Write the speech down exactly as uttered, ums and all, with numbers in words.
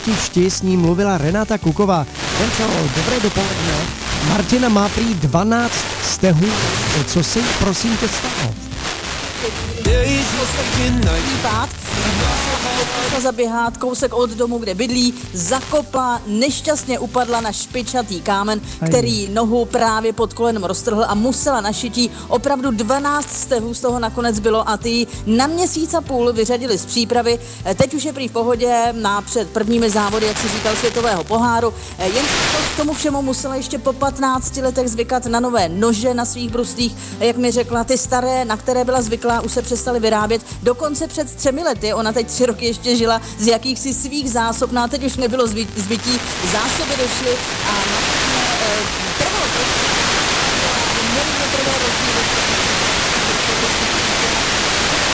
letišti s ním mluvila Renata Kuková. Renčo, dobré dopoledne. Martina má prý dvanáct stehů. Co se jí prosím tě stalo? Pád, zaběhat kousek od domu, kde bydlí, zakopla, nešťastně upadla na špičatý kámen, který nohu právě pod kolenem roztrhl a musela na šití. Opravdu dvanáct stehů z toho nakonec bylo a ty na měsíc a půl vyřadili z přípravy. Teď už je prý v pohodě na před prvními závody, jak si říkal, světového poháru. Jen k tomu všemu musela ještě po patnácti letech zvykat na nové nože na svých bruslích. Jak mi řekla, ty staré, na které byla zvyklá, už se přestaly vyrábět. Dokonce před třemi lety, ona teď tři roky ještě žila z jakýchsi svých zásob, no a teď už nebylo zbytí, zásoby došly a